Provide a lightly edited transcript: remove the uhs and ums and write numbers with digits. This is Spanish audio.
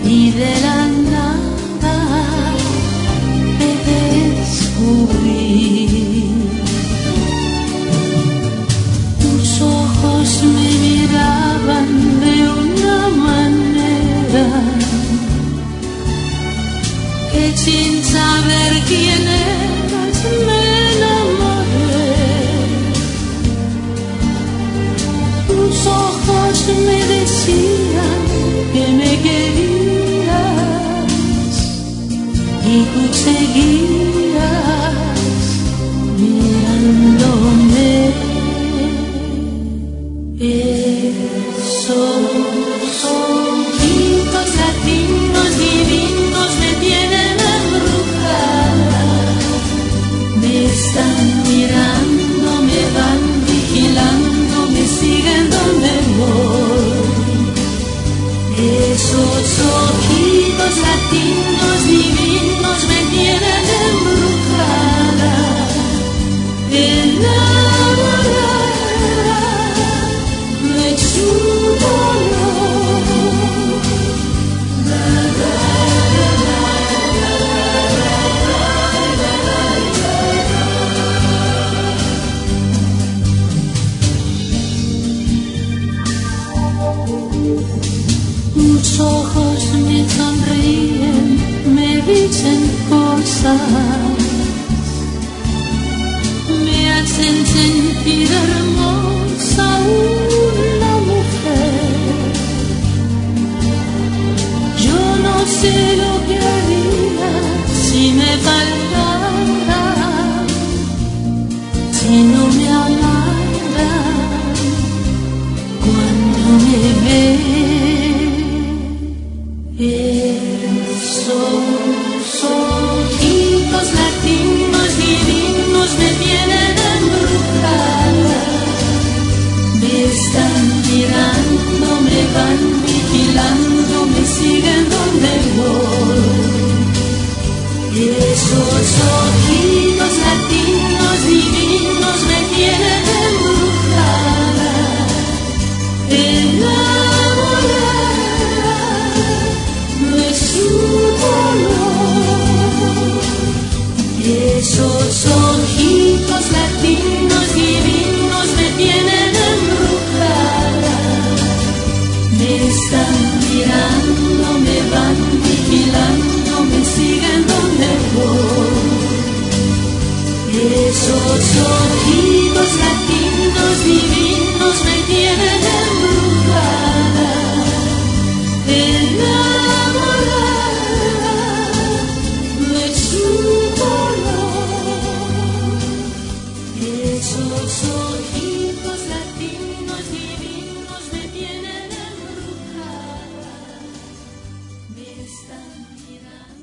y de la nada te descubrí. Tus ojos me miraban de una manera que sin saber quién eras me enamoré. Tus ojos me decían que me querías y tú seguías mirándome. Esos ojitos latinos divinos me tienen embrujada. Me están mirando, me van vigilando, me siguen donde voy. Esos ojitos latinos divinos me tienen embrujada, enamorada de su dolor. Tus ojos me sonríen, me dicen cosas, me hacen sentir hermosa una mujer. Yo no sé lo que haría si me faltara, si no me amara cuando me ve. Esos ojitos latinos divinos me tienen embrujada. Me están mirando, me van vigilando, me siguen donde voy. Esos ojitos latinos divinos me tienen embrujada, enamorada de su dolor. Esos ojitos latinos divinos me tienen embrujada. Me están mirando, me van vigilando, me siguen donde voy. Esos ojitos latinos divinos me tienen embrujada, enamorada de su dolor. Esos ojitos latinos divinos me tienen embrujada. Me están mirando.